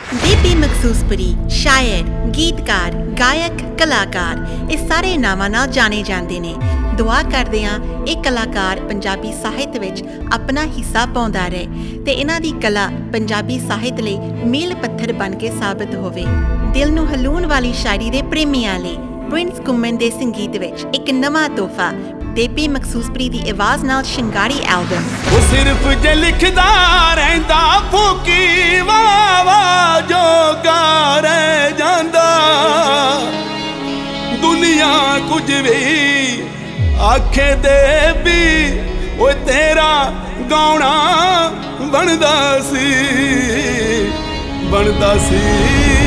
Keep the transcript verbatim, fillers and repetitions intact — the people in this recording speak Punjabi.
ਬੀਬੀ ਮਖਸੂਸਪੁਰੀ ਸ਼ਾਇਰ, ਗੀਤਕਾਰ, ਗਾਇਕ, ਕਲਾਕਾਰ ਇਹ ਸਾਰੇ ਨਾਵਾਂ ਨਾਲ ਜਾਣੇ ਜਾਂਦੇ ਨੇ। ਦੁਆ ਕਰਦੇ ਹਾਂ ਇਹ ਕਲਾਕਾਰ ਪੰਜਾਬੀ ਸਾਹਿਤ ਵਿੱਚ ਆਪਣਾ ਹਿੱਸਾ ਪਾਉਂਦਾ ਰਹੇ ਤੇ ਇਹਨਾਂ ਦੀ ਕਲਾ ਪੰਜਾਬੀ ਸਾਹਿਤ ਲਈ ਮੀਲ ਪੱਥਰ ਬਣ ਕੇ ਸਾਬਤ ਹੋਵੇ। ਦਿਲ ਨੂੰ ਹਲੂਣ ਵਾਲੀ ਸ਼ਾਇਰੀ ਦੇ ਪ੍ਰੇਮੀਆਂ ਲਈ ਪ੍ਰਿੰਸ ਘੁੰਮਣ ਦੇ ਸੰਗੀਤ ਵਿੱਚ ਇੱਕ ਨਵਾਂ ਤੋਹਫਾ, ਬੀਬੀ ਮਖਸੂਸਪੁਰੀ ਦੀ ਆਵਾਜ਼ ਨਾਲ ਸ਼ਿੰਗਾਰੀ ਐਲਬਮ। ਉਹ ਸਿਰਫ ਜੇ ਲਿਖਦਾ ਰਹਿੰਦਾ ਫੂਕੀ ਵਾਵਾ ਜੋਗਾ ਰਹਿ ਜਾਂਦਾ, ਦੁਨੀਆ ਕੁਝ ਵੀ ਆਖੇ ਦੇ ਵੀ ਓਏ ਤੇਰਾ ਗਾਉਣਾ ਬਣਦਾ ਸੀ ਬਣਦਾ ਸੀ।